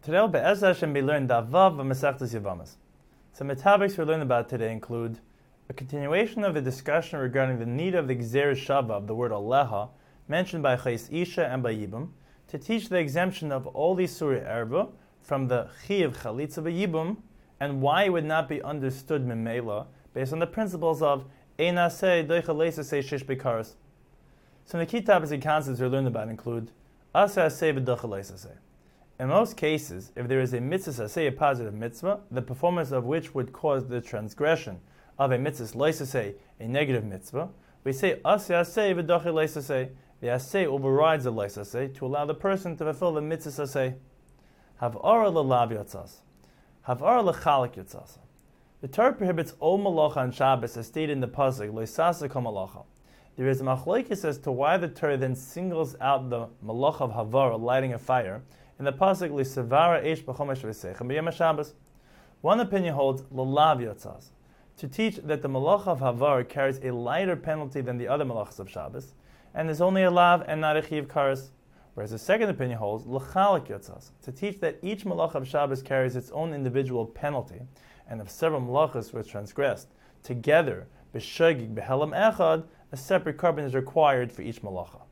Today will Be'ez Hashem be learned Davav of Masechtas Yavamas. Some topics we're learning about today include a continuation of the discussion regarding the need of the Gzeir Shava of the word Aleha, mentioned by Chais Isha and by Yibum, to teach the exemption of all the Surah Erba from the Chiyav Chalitza Yibum, and why it would not be understood Memela based on the principles of Einaseh Doichalesaseh Shish Bekaras. Some of the key topics and concepts we're learning about include Aseh V'Doichalesaseh. In most cases, if there is a mitzvah, say a positive mitzvah, the performance of which would cause the transgression of a mitzvah, loisaseh, a negative mitzvah, we say aseh v'dochi loisaseh. The aseh overrides the loisaseh to allow the person to fulfill the mitzvah aseh. Hav'ara l'lav yotzas. Hav'ara l'chalik yotzas. The Torah prohibits all malacha on Shabbos as stated in the pasuk loisasa kol malacha. There is a machlokes as to why the Torah then singles out the malacha of havara, lighting a fire, in the pasuk lisavara eish b'chomesh v'seichem b'yom Shabbos. One opinion holds l'lav yotzas, to teach that the malacha of havar carries a lighter penalty than the other malachas of Shabbos, and is only a lav and not a chiv kares. Whereas the second opinion holds l'chalik yotzas, to teach that each malacha of Shabbos carries its own individual penalty, and if several malachas were transgressed together b'shogig b'helam echad, a separate carbon is required for each malacha.